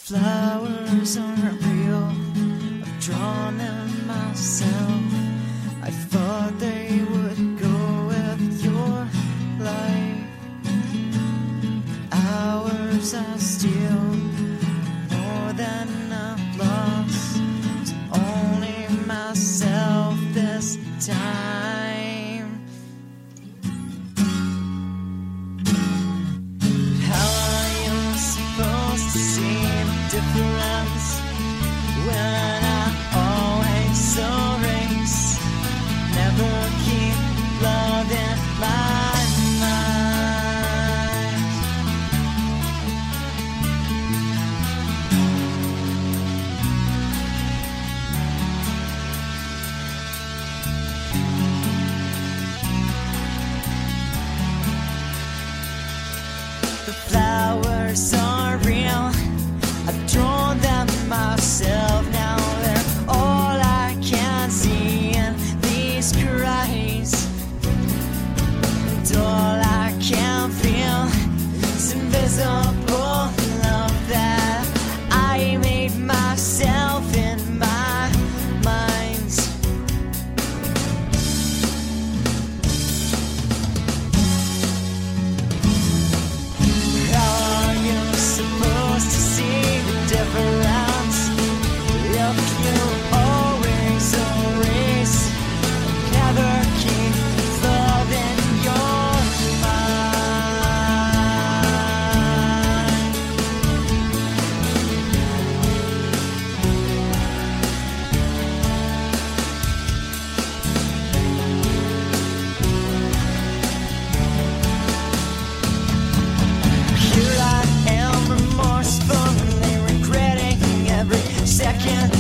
flowers aren't real. I've drawn them myself. I thought they would go with your life. Hours I steal more than I've lost. It's only myself this time. How are you supposed to see the difference when I always erase? Never keep love in my mind. The flowers are real. I've drawn them myself. Now they're all I can see in these cries. And all I can feel is invisible love that I made myself in my mind. How are you supposed to see the difference if you always erase? Never keep love in your mind. Here I am remorsefully regretting every second